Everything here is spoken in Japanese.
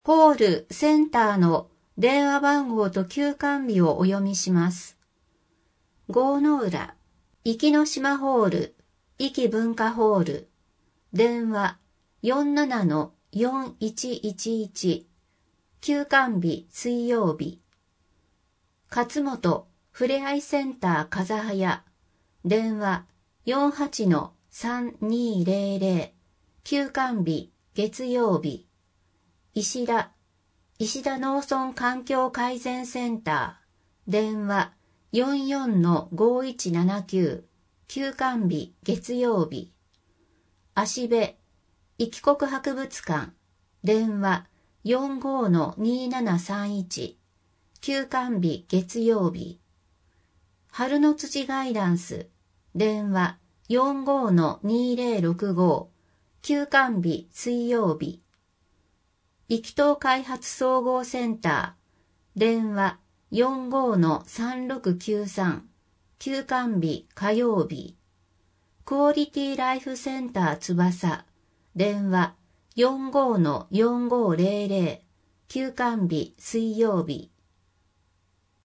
ホールセンターの電話番号と休館日をお読みします。郷の浦、壱岐の島ホール、壱岐文化ホール、電話47-4111、休館日水曜日。勝本ふれあいセンター風早、電話48-3200、休館日月曜日。石田農村環境改善センター、電話44-5179、休館日月曜日。芦部壱岐国博物館、電話45-2731、休館日月曜日。春の辻ガイダンス、電話45-2065、休館日水曜日。壱岐島開発総合センター、電話45-3693、休館日火曜日。クオリティライフセンター翼、電話45-4500、休館日水曜日。